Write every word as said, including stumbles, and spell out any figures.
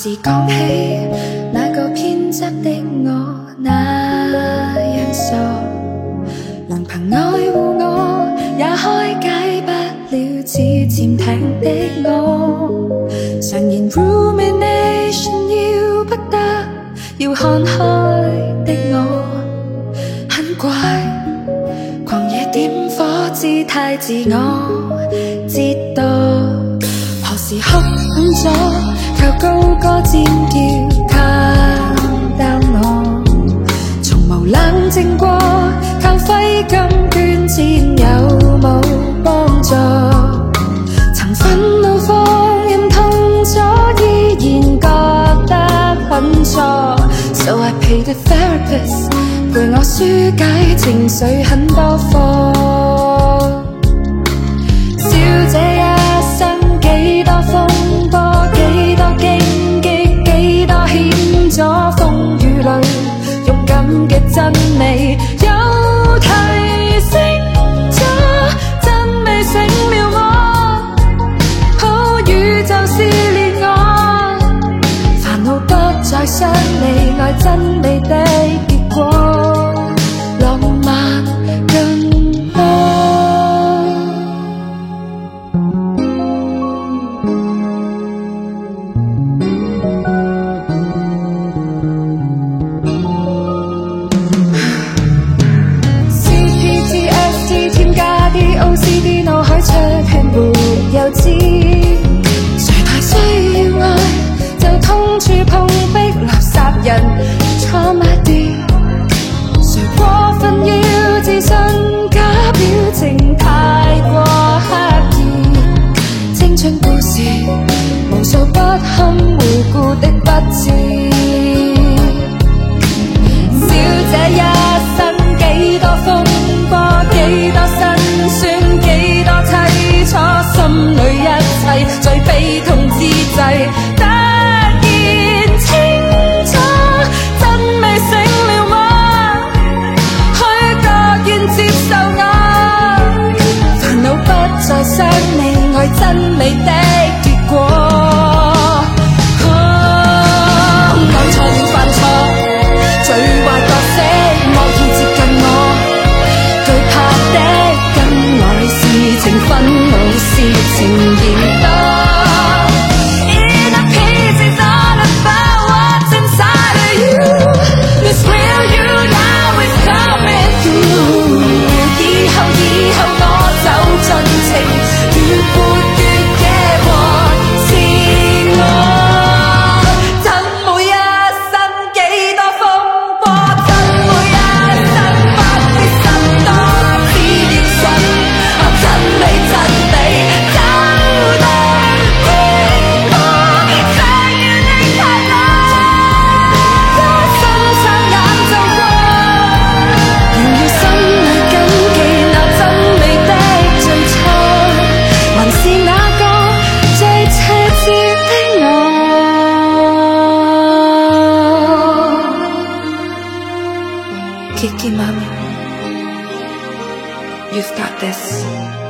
时讲起那个偏执的我，那样傻，能凭爱护我，也开解不了似潜艇的我。常言 rumination 要不得，要看开的我，很怪，狂野点火姿态自我折堕。何时哭狠咗，靠高歌尖叫calm down我，從無冷靜過，靠揮金捐錢有冇幫助？曾憤怒放任痛楚，依然覺得很錯。So I paid a therapist 陪我紓解情緒很多課。小姐一生幾多風波，幾多荊棘，幾多險阻，風雨裏勇敢嘅真理有提醒咗，真未醒了我，好宇宙試煉我，煩惱不再傷你，愛真理的結果，浪漫更多。O C D 腦海出血沒有知，誰太需要愛就痛處碰壁，垃圾人錯嗎啲？誰過分要自信，假表情太過刻意？青春故事無數不堪回顧的不智，小姐一生幾多風波，幾多辛酸，幾多凄楚，心裏一切最悲痛之際，突然清楚，真未醒了嗎？虛假願接受我，煩惱不再傷你，愛真理的結果。講錯了犯錯，最壞角色莫要接近我，懼怕的跟來是情憤怒是情言多。Inner peace is all about what's inside of you. This real you now is coming through. 以後以後我走盡情，越活越野和是我。Kiki Mami, you've got this.